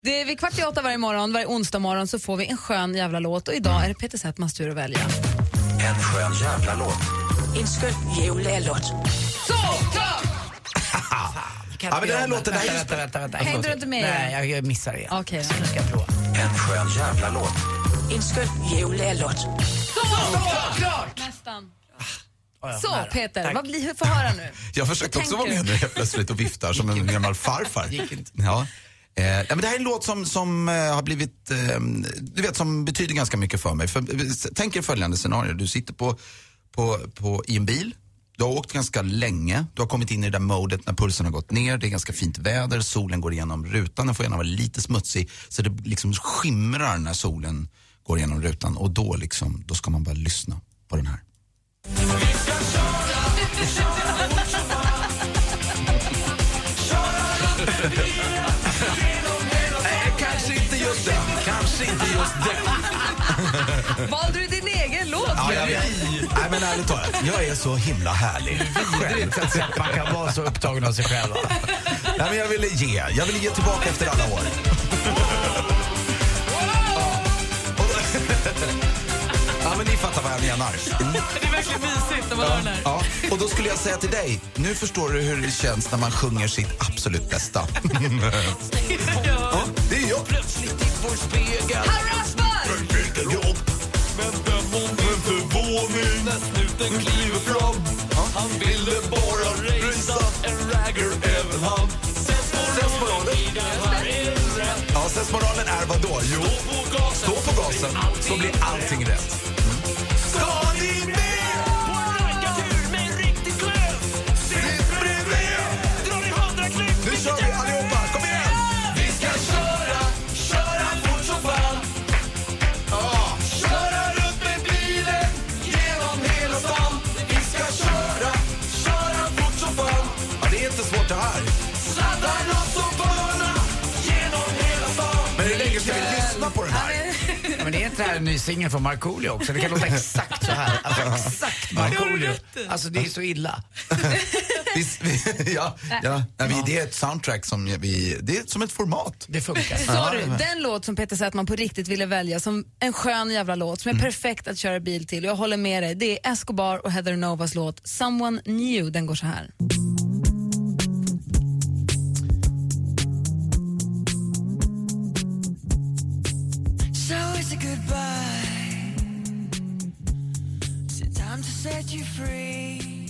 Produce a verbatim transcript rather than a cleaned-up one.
Det är vid kvart i åtta varje morgon, varje onsdag morgon så får vi en skön jävla låt. Och idag är det Peter Settmans tur att välja. En skön jävla låt. En skön jävla låt. Så, klart! Ja, men den här låten... Vänta, vänta, vänta, vänta. Hängde du inte med? Nej, jag missar det. Okej, okay, nu ska jag prova. En skön jävla låt. En skön jävla låt. Så, klart! klart. Nästan. Oh, ja, så, nära. Peter, Tack. vad blir, hur får höra nu? Jag försökte Vad också vara med nu helt plötsligt och viftar som en gammal farfar. Gick inte. Ja. Eh, ja, men det här är en låt som, som eh, har blivit, eh, du vet, som betyder ganska mycket för mig. För, tänk er följande scenario. Du sitter på, på, på, i en bil. Du har åkt ganska länge. Du har kommit in i det där modet när pulsen har gått ner. Det är ganska fint väder. Solen går igenom rutan. Den får gärna vara lite smutsig. Så det liksom skimrar när solen går igenom rutan. Och då, liksom, då ska man bara lyssna på den här. Nej, kanske inte just den. Kanske inte just den. Valde du din egen låt? Ja, jag vet. Nej, men ärligt talat, jag är så himla härlig. Vidrigt att man kan vara så upptagen av sig själv. Nej, men jag ville ge. Jag ville ge tillbaka efter alla år. Ja, men ni fattar vad jag menar. Det är verkligen mysigt att vara ja, ja. Och då skulle jag säga till dig, nu förstår du hur det känns när man sjunger sitt absolut bästa. Ja, det är jag. Plötsligt i vår spegel. Harasbar! jobb. Men den många förvåning när snuten kliver fram. Ja. Han ville bara racea en ragger även han. Sensmoralen. Ja, sensmoralen är vad då? Jo, stå på gasen så blir allting rätt. Ska ni med på en raggartur med en riktig klöv? Sitt bredvid, drar i hundra klipp. Nu kör vi allihopa, kom igen! Vi ska köra, köra fort som fan. Ja, köra runt med bilen genom hela stan. Vi ska köra, köra fort som fan. Ja, det är inte svårt det här. Sladdar loss och börna genom hela stan. Men hur länge ska vi lyssna på den här? Ja, men det är inte det här en ny singel från Markoolio också? Det kan låta exakt så här. Alltså exakt Markoolio. Alltså det är så illa. vi, vi, ja, ja, ja, vi, det är ett soundtrack som vi, det är som ett format. Det funkar. Sorry, den låt som Peter Settman på riktigt ville välja som en skön jävla låt som är mm. perfekt att köra bil till. Jag håller med dig. Det är Escobar och Heather Novas låt Someone New. Den går så här. Goodbye. It's time to set you free.